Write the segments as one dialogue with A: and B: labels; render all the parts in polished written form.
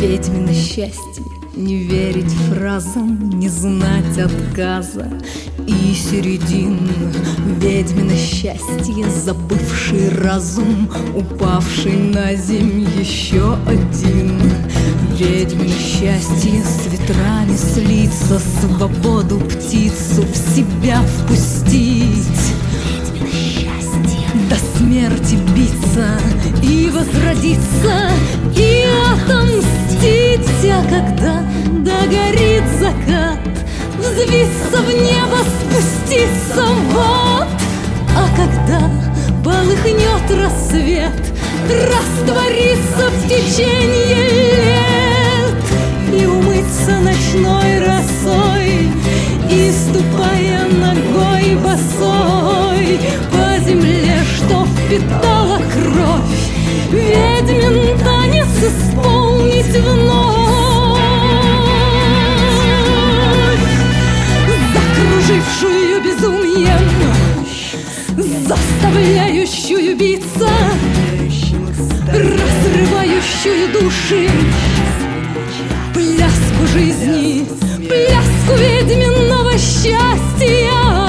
A: Ведьмино счастье — не верить фразам, не знать отказа и середин. Ведьмино счастье — забывший разум, упавший на земь еще один. Ведьмино счастье — с ветрами слиться, свободу птицу в себя впустить. До смерти биться и возродиться, и отомстить. А когда догорит закат, взвиться в небо, спуститься вот. А когда полыхнет рассвет, раствориться в течение лет и умыться ночной росой, и, ступая ногой босой по земле, что впитала кровь, ведьмин танец исполнить вновь. Закружившую безумием, заставляющую биться, разрывающую души, пляску жизни, пляску ведьминого счастья.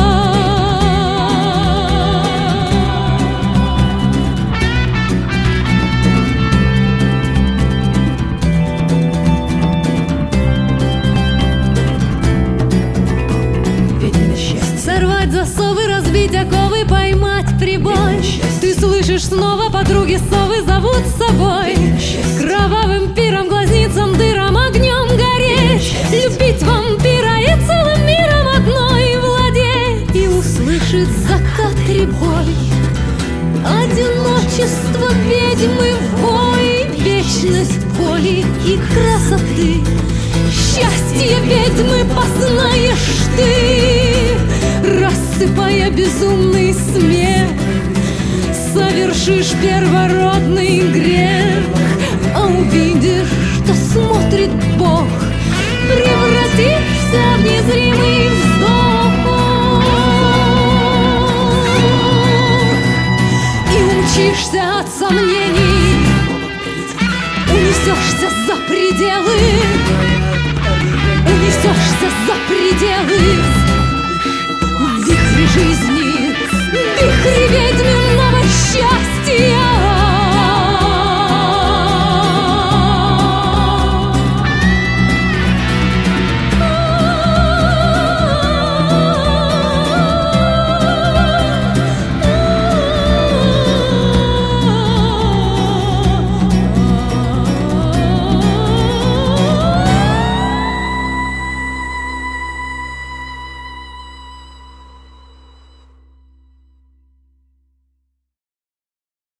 A: Сорвать засовы, разбить оковы, поймать прибой. Ты слышишь снова, подруги совы зовут с собой. Кровавым пиром, глазницам, дырам, огнем гореть, любить вампира и целым миром одной владеть. И услышит закат рябой одиночество ведьмы вой, вечность боли и красоты. Счастье ведьмы познаешь ты, рассыпая безумный смех. Совершишь первородный грех, а увидишь, что смотрит Бог, превратишься в незримый вздох и умчишься от сомнений, унесешься за пределы, унесешься за пределы. Вихри жизни, вихри